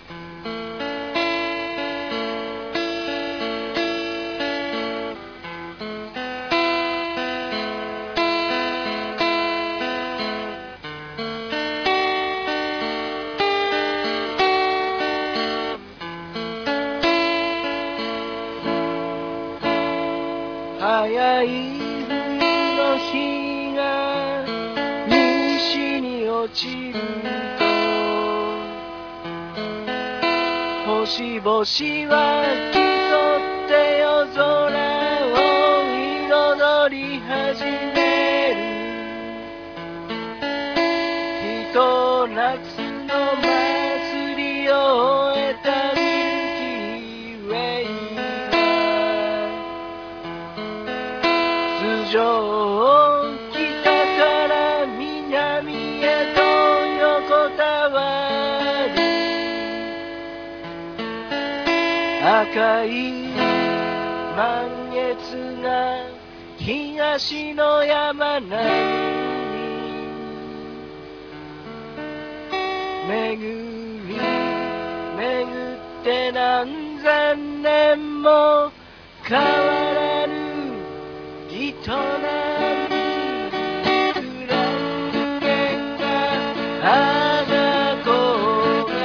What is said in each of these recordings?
早い冬の日が西に落ちると星々は競って夜空を彩り始める。ひと夏の祭りを終えたミルキーウェイ頭上北から南へと横たわり、赤い満月が東の山並みに巡り巡って何千年も変わらぬ営み、暗い弦が花子が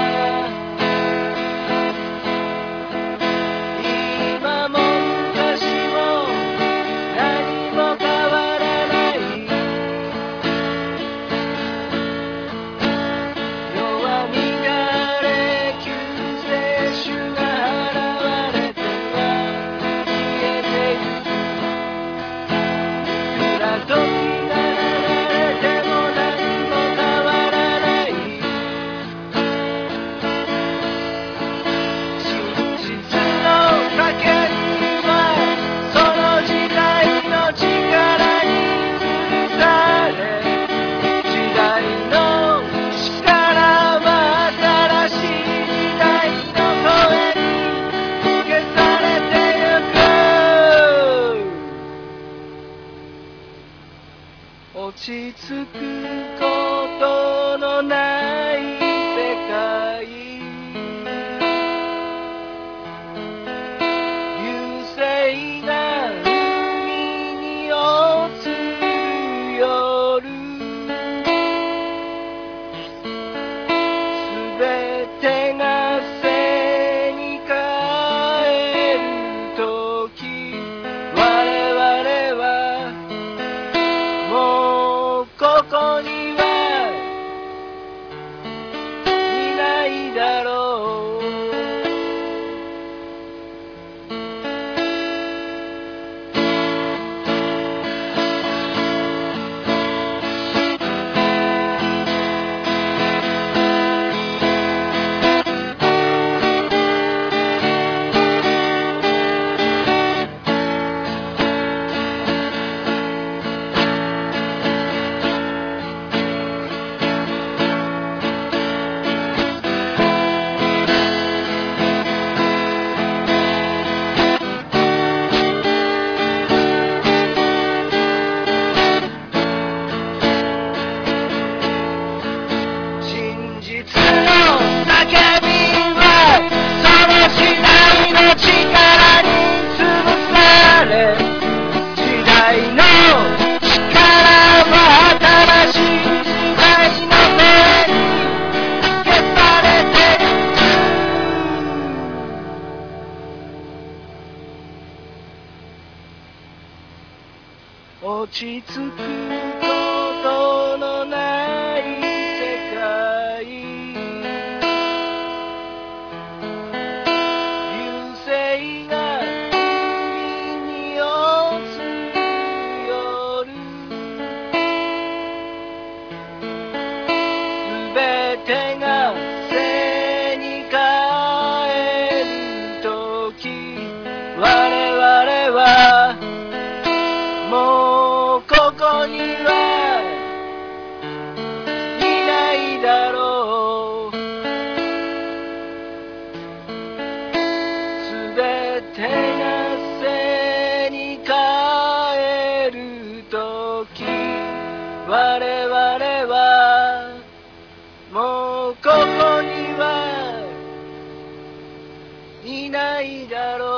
今も昔も何も変わらない。世は乱れ救世主が現れては消えてゆく。時が流れても何も変わらない。真実の叫びはその時代の力に許され、時代の力は新しい時代の声に消されてゆく。落ち着くことのない世界、流星が海に落ちる夜、すべてが背に帰るとき、我々はもうここにはいないだろう。真実の叫びはその時代の力に潰され、時代の力は新しい時代の声に消されてゆく。落ち着くことのない世界、流星が海に落ちる夜、すべてが背に帰るとき、我々はもうここにはないだろう